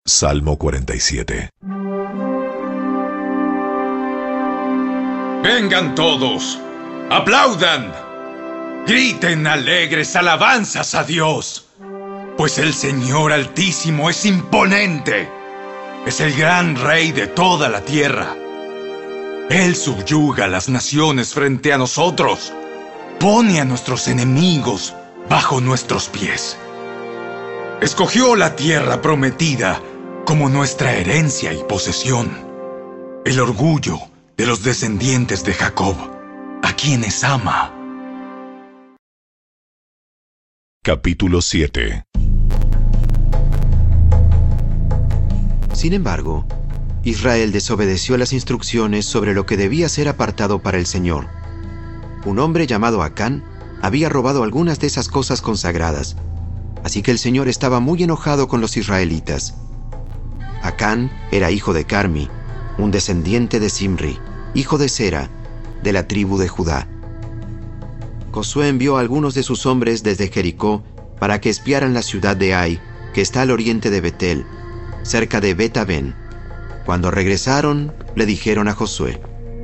Salmo 47. Vengan todos, aplaudan, griten alegres alabanzas a Dios, pues el Señor Altísimo es imponente, es el gran Rey de toda la tierra. Él subyuga a las naciones frente a nosotros, pone a nuestros enemigos bajo nuestros pies. Escogió la tierra prometida como nuestra herencia y posesión, el orgullo de los descendientes de Jacob, a quienes ama. Capítulo 7. Sin embargo, Israel desobedeció las instrucciones sobre lo que debía ser apartado para el Señor. Un hombre llamado Acán había robado algunas de esas cosas consagradas, así que el Señor estaba muy enojado con los israelitas. Acán era hijo de Carmi, un descendiente de Simri, hijo de Sera, de la tribu de Judá. Josué envió a algunos de sus hombres desde Jericó para que espiaran la ciudad de Ai, que está al oriente de Betel, cerca de Bet-Aven. Cuando regresaron, le dijeron a Josué: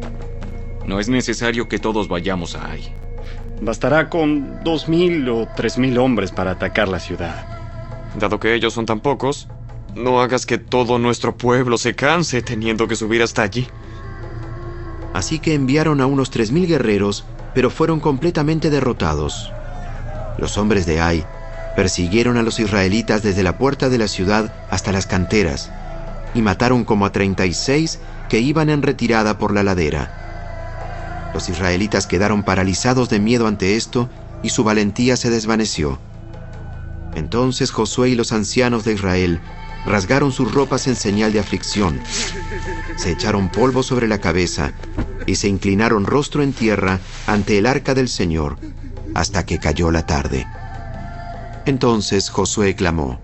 No es necesario que todos vayamos a Ai. Bastará con 2,000 o 3,000 hombres para atacar la ciudad. Dado que ellos son tan pocos, no hagas que todo nuestro pueblo se canse teniendo que subir hasta allí. Así que enviaron a unos 3,000 guerreros, pero fueron completamente derrotados. Los hombres de Ai persiguieron a los israelitas desde la puerta de la ciudad hasta las canteras, y mataron como a 36 que iban en retirada por la ladera. Los israelitas quedaron paralizados de miedo ante esto, y su valentía se desvaneció. Entonces Josué y los ancianos de Israel rasgaron sus ropas en señal de aflicción, se echaron polvo sobre la cabeza y se inclinaron rostro en tierra ante el arca del Señor hasta que cayó la tarde. Entonces Josué clamó: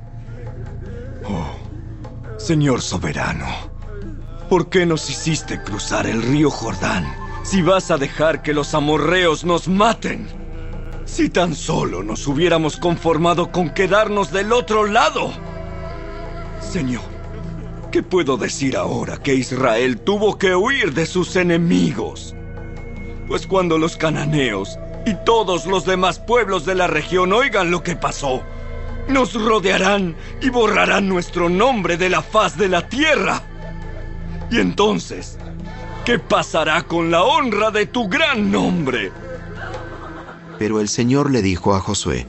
Oh, Señor soberano, ¿por qué nos hiciste cruzar el río Jordán si vas a dejar que los amorreos nos maten? Si tan solo nos hubiéramos conformado con quedarnos del otro lado. Señor, ¿qué puedo decir ahora que Israel tuvo que huir de sus enemigos? Pues cuando los cananeos y todos los demás pueblos de la región oigan lo que pasó, nos rodearán y borrarán nuestro nombre de la faz de la tierra. Y entonces, ¿qué pasará con la honra de tu gran nombre? Pero el Señor le dijo a Josué: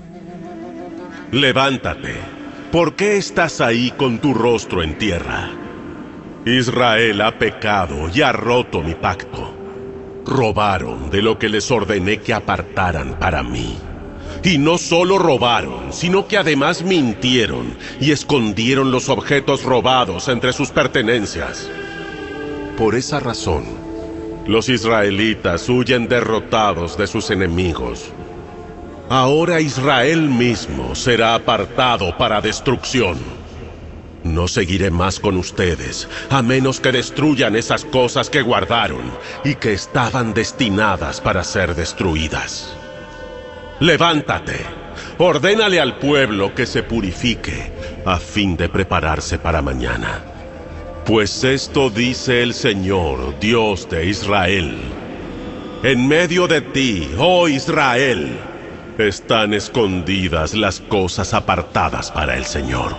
Levántate. ¿Por qué estás ahí con tu rostro en tierra? Israel ha pecado y ha roto mi pacto. Robaron de lo que les ordené que apartaran para mí. Y no solo robaron, sino que además mintieron y escondieron los objetos robados entre sus pertenencias. Por esa razón, los israelitas huyen derrotados de sus enemigos. Ahora Israel mismo será apartado para destrucción. No seguiré más con ustedes, a menos que destruyan esas cosas que guardaron y que estaban destinadas para ser destruidas. Levántate, ordénale al pueblo que se purifique, a fin de prepararse para mañana. Pues esto dice el Señor, Dios de Israel: En medio de ti, oh Israel, están escondidas las cosas apartadas para el Señor.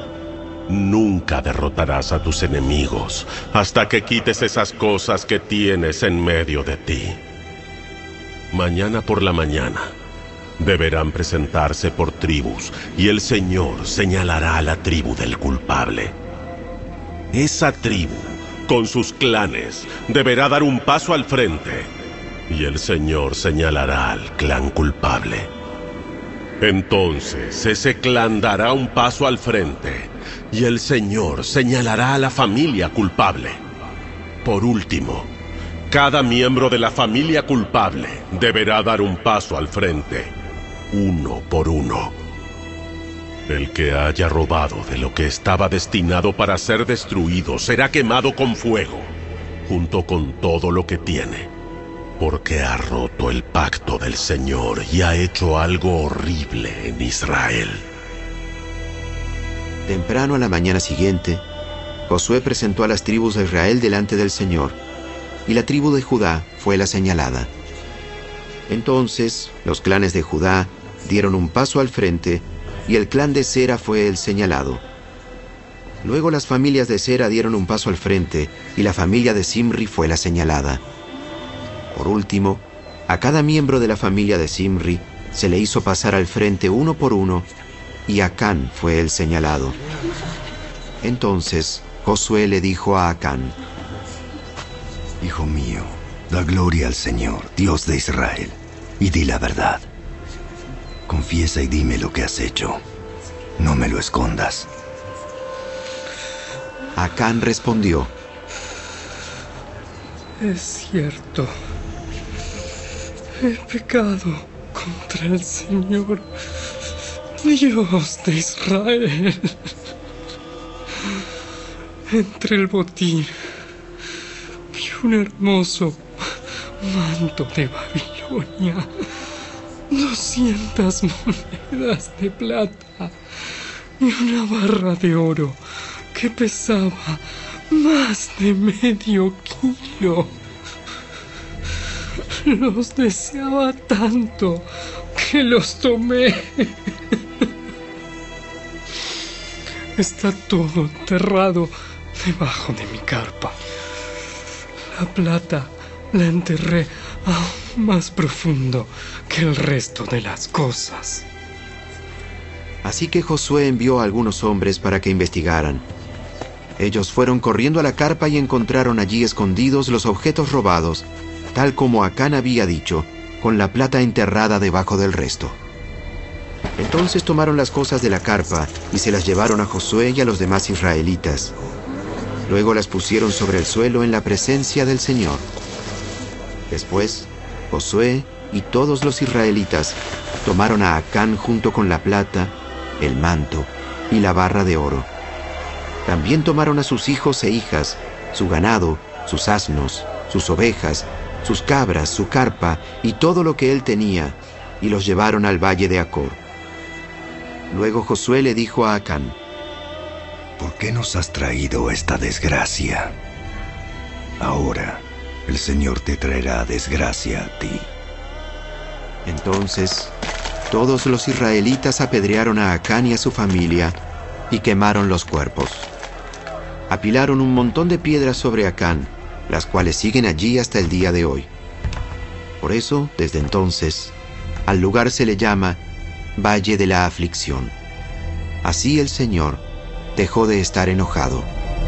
Nunca derrotarás a tus enemigos hasta que quites esas cosas que tienes en medio de ti. Mañana por la mañana deberán presentarse por tribus, y el Señor señalará a la tribu del culpable. Esa tribu, con sus clanes, deberá dar un paso al frente, y el Señor señalará al clan culpable. Entonces ese clan dará un paso al frente, y el Señor señalará a la familia culpable. Por último, cada miembro de la familia culpable deberá dar un paso al frente, uno por uno. El que haya robado de lo que estaba destinado para ser destruido será quemado con fuego, junto con todo lo que tiene, porque ha roto el pacto del Señor y ha hecho algo horrible en Israel. Temprano a la mañana siguiente, Josué presentó a las tribus de Israel delante del Señor, y la tribu de Judá fue la señalada. Entonces los clanes de Judá dieron un paso al frente, y el clan de Sera fue el señalado. Luego las familias de Sera dieron un paso al frente, y la familia de Zimri fue la señalada. Por último, a cada miembro de la familia de Zimri se le hizo pasar al frente uno por uno, y Acán fue el señalado. Entonces Josué le dijo a Acán: Hijo mío, da gloria al Señor, Dios de Israel, y di la verdad. Confiesa y dime lo que has hecho. No me lo escondas. Acán respondió: Es cierto. He pecado contra el Señor, Dios de Israel. Entre el botín vi un hermoso manto de Babilonia, 200 monedas de plata y una barra de oro que pesaba más de medio kilo. Los deseaba tanto que los tomé. Está todo enterrado debajo de mi carpa. La plata la enterré aún más profundo que el resto de las cosas. Así que Josué envió a algunos hombres para que investigaran. Ellos fueron corriendo a la carpa y encontraron allí escondidos los objetos robados, tal como Acán había dicho, con la plata enterrada debajo del resto. Entonces tomaron las cosas de la carpa y se las llevaron a Josué y a los demás israelitas. Luego las pusieron sobre el suelo en la presencia del Señor. Después, Josué y todos los israelitas tomaron a Acán junto con la plata, el manto y la barra de oro. También tomaron a sus hijos e hijas, su ganado, sus asnos, sus ovejas, sus cabras, su carpa y todo lo que él tenía, y los llevaron al valle de Acor. Luego Josué le dijo a Acán: ¿Por qué nos has traído esta desgracia? Ahora el Señor te traerá desgracia a ti. Entonces todos los israelitas apedrearon a Acán y a su familia y quemaron los cuerpos. Apilaron un montón de piedras sobre Acán, las cuales siguen allí hasta el día de hoy. Por eso, desde entonces, al lugar se le llama Valle de la Aflicción. Así el Señor dejó de estar enojado.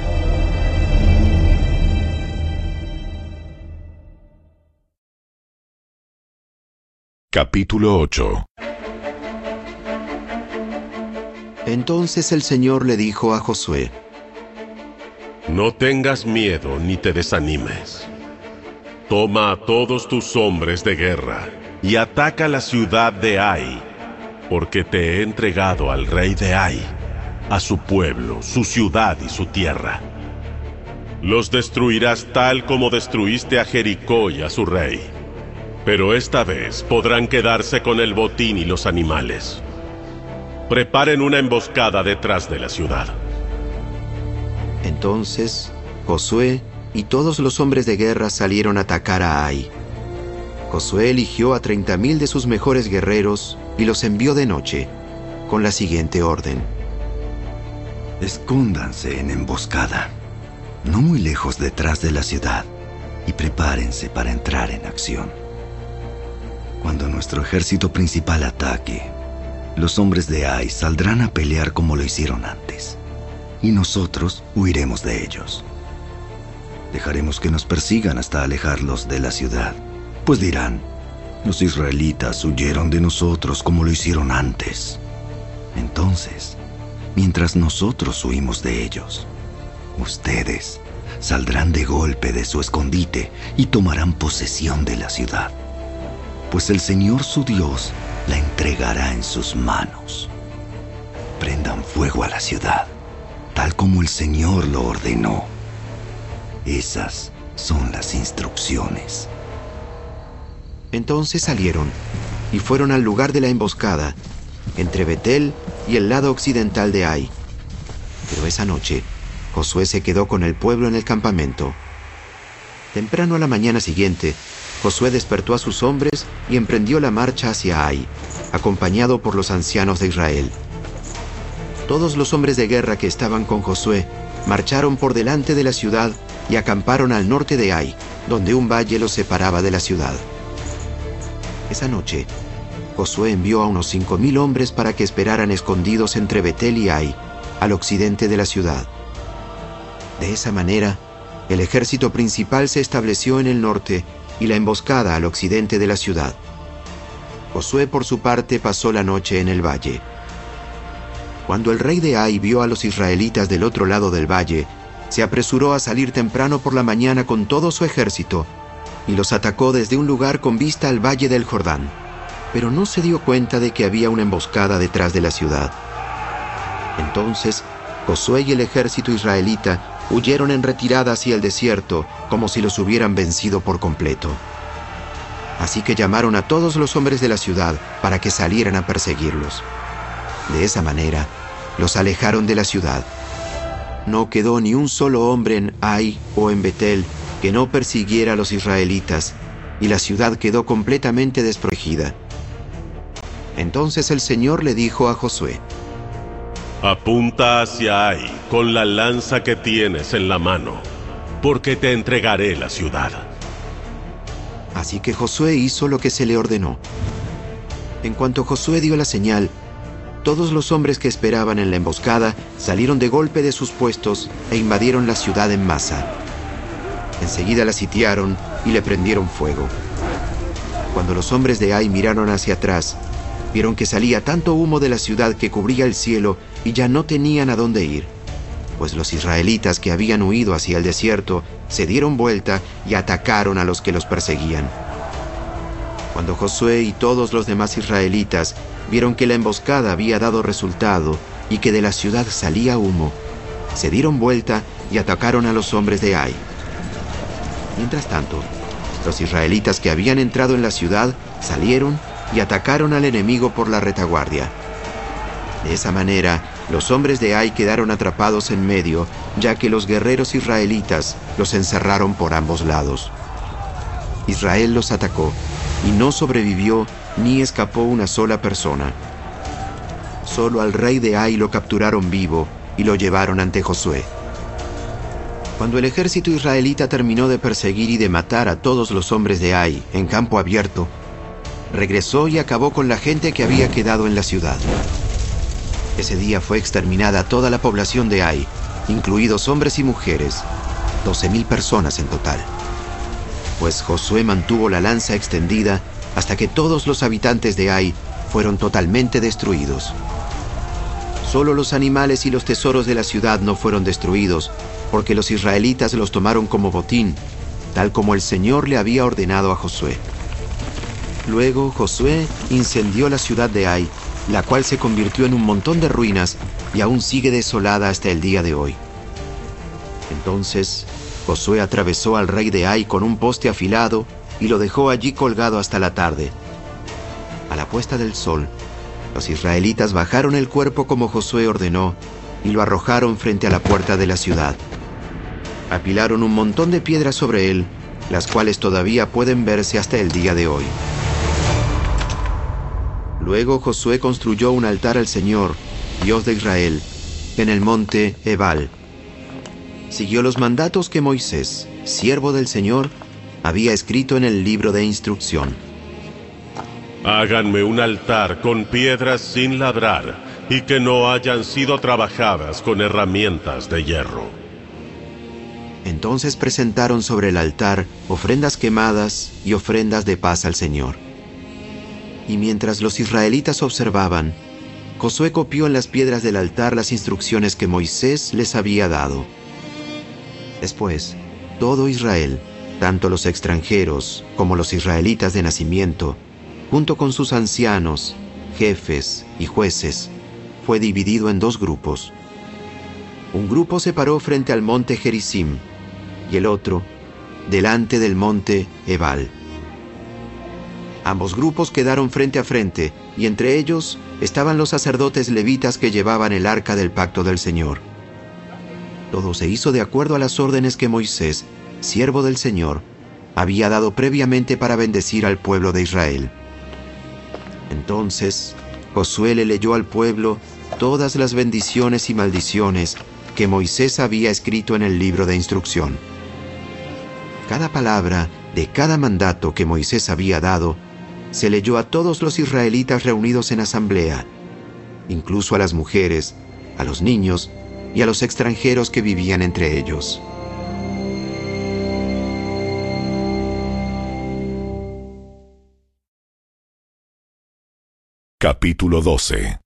Capítulo 8. Entonces el Señor le dijo a Josué: No tengas miedo ni te desanimes. Toma a todos tus hombres de guerra y ataca la ciudad de Ai, porque te he entregado al rey de Ai, a su pueblo, su ciudad y su tierra. Los destruirás tal como destruiste a Jericó y a su rey, pero esta vez podrán quedarse con el botín y los animales. Preparen una emboscada detrás de la ciudad. Entonces Josué y todos los hombres de guerra salieron a atacar a Ai. Josué eligió a 30,000 de sus mejores guerreros y los envió de noche, con la siguiente orden: Escóndanse en emboscada, no muy lejos detrás de la ciudad, y prepárense para entrar en acción. Cuando nuestro ejército principal ataque, los hombres de Ai saldrán a pelear como lo hicieron antes, y nosotros huiremos de ellos. Dejaremos que nos persigan hasta alejarlos de la ciudad, pues dirán: los israelitas huyeron de nosotros como lo hicieron antes. Entonces, mientras nosotros huimos de ellos, ustedes saldrán de golpe de su escondite y tomarán posesión de la ciudad, pues el Señor su Dios la entregará en sus manos. Prendan fuego a la ciudad, tal como el Señor lo ordenó. Esas son las instrucciones. Entonces salieron y fueron al lugar de la emboscada, entre Betel y el lado occidental de Ai. Pero esa noche, Josué se quedó con el pueblo en el campamento. Temprano a la mañana siguiente, Josué despertó a sus hombres y emprendió la marcha hacia Ai, acompañado por los ancianos de Israel. Todos los hombres de guerra que estaban con Josué marcharon por delante de la ciudad y acamparon al norte de Ai, donde un valle los separaba de la ciudad. Esa noche, Josué envió a unos 5,000 hombres para que esperaran escondidos entre Betel y Ai, al occidente de la ciudad. De esa manera, el ejército principal se estableció en el norte y la emboscada al occidente de la ciudad. Josué, por su parte, pasó la noche en el valle. Cuando el rey de Ai vio a los israelitas del otro lado del valle, se apresuró a salir temprano por la mañana con todo su ejército y los atacó desde un lugar con vista al valle del Jordán, pero no se dio cuenta de que había una emboscada detrás de la ciudad. Entonces, Josué y el ejército israelita huyeron en retirada hacia el desierto, como si los hubieran vencido por completo. Así que llamaron a todos los hombres de la ciudad para que salieran a perseguirlos. De esa manera, los alejaron de la ciudad. No quedó ni un solo hombre en Ai o en Betel que no persiguiera a los israelitas, y la ciudad quedó completamente desprotegida. Entonces el Señor le dijo a Josué: Apunta hacia Ai con la lanza que tienes en la mano, porque te entregaré la ciudad. Así que Josué hizo lo que se le ordenó. En cuanto Josué dio la señal, todos los hombres que esperaban en la emboscada salieron de golpe de sus puestos e invadieron la ciudad en masa. Enseguida la sitiaron y le prendieron fuego. Cuando los hombres de Ai miraron hacia atrás, vieron que salía tanto humo de la ciudad que cubría el cielo y ya no tenían a dónde ir, pues los israelitas que habían huido hacia el desierto se dieron vuelta y atacaron a los que los perseguían. Cuando Josué y todos los demás israelitas vieron que la emboscada había dado resultado y que de la ciudad salía humo, se dieron vuelta y atacaron a los hombres de Ai. Mientras tanto, los israelitas que habían entrado en la ciudad salieron y atacaron al enemigo por la retaguardia. De esa manera, los hombres de Ai quedaron atrapados en medio, ya que los guerreros israelitas los encerraron por ambos lados. Israel los atacó, y no sobrevivió ni escapó una sola persona. Solo al rey de Ai lo capturaron vivo y lo llevaron ante Josué. Cuando el ejército israelita terminó de perseguir y de matar a todos los hombres de Ai en campo abierto, regresó y acabó con la gente que había quedado en la ciudad. Ese día fue exterminada toda la población de Ai, incluidos hombres y mujeres, 12,000 personas en total. Pues Josué mantuvo la lanza extendida hasta que todos los habitantes de Ai fueron totalmente destruidos. Solo los animales y los tesoros de la ciudad no fueron destruidos, porque los israelitas los tomaron como botín, tal como el Señor le había ordenado a Josué. Luego Josué incendió la ciudad de Ai, la cual se convirtió en un montón de ruinas y aún sigue desolada hasta el día de hoy. Entonces Josué atravesó al rey de Ai con un poste afilado y lo dejó allí colgado hasta la tarde. A la puesta del sol, los israelitas bajaron el cuerpo como Josué ordenó y lo arrojaron frente a la puerta de la ciudad. Apilaron un montón de piedras sobre él, las cuales todavía pueden verse hasta el día de hoy. Luego Josué construyó un altar al Señor, Dios de Israel, en el monte Ebal. Siguió los mandatos que Moisés, siervo del Señor, había escrito en el libro de instrucción. Háganme un altar con piedras sin labrar y que no hayan sido trabajadas con herramientas de hierro. Entonces presentaron sobre el altar ofrendas quemadas y ofrendas de paz al Señor. Y mientras los israelitas observaban, Josué copió en las piedras del altar las instrucciones que Moisés les había dado. Después, todo Israel, tanto los extranjeros como los israelitas de nacimiento, junto con sus ancianos, jefes y jueces, fue dividido en 2 grupos. Un grupo se paró frente al monte Gerizim y el otro delante del monte Ebal. Ambos grupos quedaron frente a frente y entre ellos estaban los sacerdotes levitas que llevaban el arca del pacto del Señor. Todo se hizo de acuerdo a las órdenes que Moisés, siervo del Señor, había dado previamente para bendecir al pueblo de Israel. Entonces Josué le leyó al pueblo todas las bendiciones y maldiciones que Moisés había escrito en el libro de instrucción. Cada palabra de cada mandato que Moisés había dado se leyó a todos los israelitas reunidos en asamblea, incluso a las mujeres, a los niños y a los extranjeros que vivían entre ellos. Capítulo 12.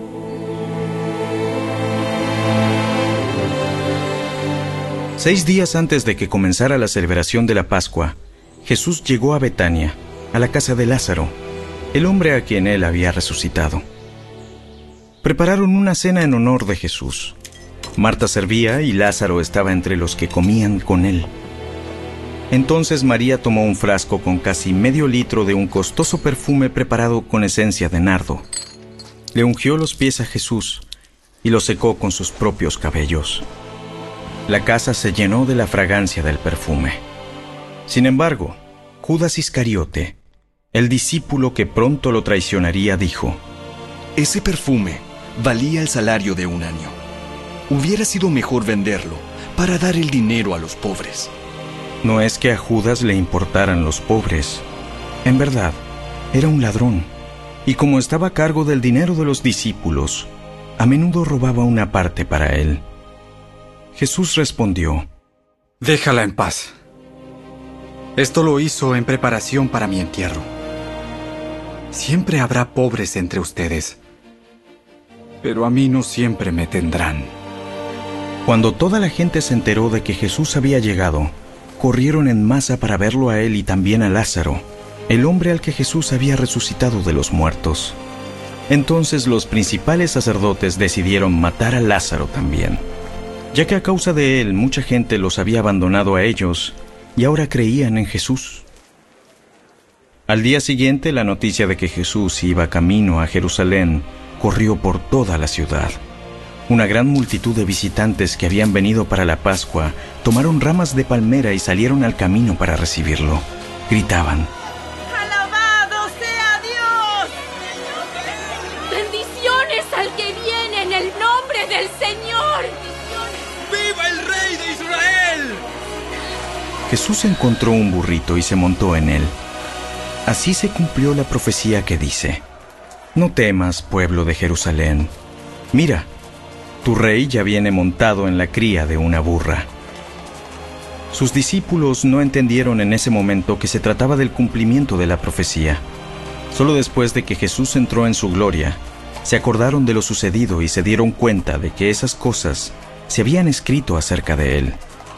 Seis días antes de que comenzara la celebración de la Pascua, Jesús llegó a Betania, a la casa de Lázaro, el hombre a quien él había resucitado. Prepararon una cena en honor de Jesús. Marta servía y Lázaro estaba entre los que comían con él. Entonces María tomó un frasco con casi medio litro de un costoso perfume preparado con esencia de nardo. Le ungió los pies a Jesús y los secó con sus propios cabellos. La casa se llenó de la fragancia del perfume. Sin embargo, Judas Iscariote, el discípulo que pronto lo traicionaría, dijo: Ese perfume valía el salario de un año. Hubiera sido mejor venderlo para dar el dinero a los pobres. No es que a Judas le importaran los pobres. En verdad, era un ladrón, y como estaba a cargo del dinero de los discípulos, a menudo robaba una parte para él. Jesús respondió: Déjala en paz. Esto lo hizo en preparación para mi entierro. Siempre habrá pobres entre ustedes, pero a mí no siempre me tendrán. Cuando toda la gente se enteró de que Jesús había llegado, corrieron en masa para verlo a él y también a Lázaro, el hombre al que Jesús había resucitado de los muertos. Entonces los principales sacerdotes decidieron matar a Lázaro también, ya que a causa de él mucha gente los había abandonado a ellos y ahora creían en Jesús. Al día siguiente, la noticia de que Jesús iba camino a Jerusalén corrió por toda la ciudad. Una gran multitud de visitantes que habían venido para la Pascua tomaron ramas de palmera y salieron al camino para recibirlo. Gritaban: ¡Alabado sea Dios! ¡Bendiciones al que viene en el nombre del Señor! ¡Viva el Rey de Israel! Jesús encontró un burrito y se montó en él. Así se cumplió la profecía que dice: No temas, pueblo de Jerusalén. Mira, tu rey ya viene montado en la cría de una burra. Sus discípulos no entendieron en ese momento que se trataba del cumplimiento de la profecía. Solo después de que Jesús entró en su gloria, se acordaron de lo sucedido y se dieron cuenta de que esas cosas se habían escrito acerca de él.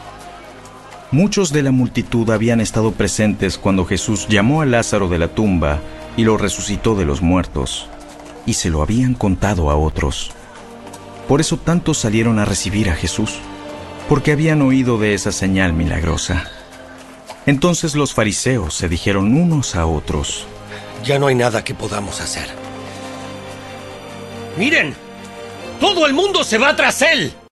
Muchos de la multitud habían estado presentes cuando Jesús llamó a Lázaro de la tumba y lo resucitó de los muertos, y se lo habían contado a otros. Por eso tantos salieron a recibir a Jesús, porque habían oído de esa señal milagrosa. Entonces los fariseos se dijeron unos a otros: Ya no hay nada que podamos hacer. ¡Miren! ¡Todo el mundo se va tras él!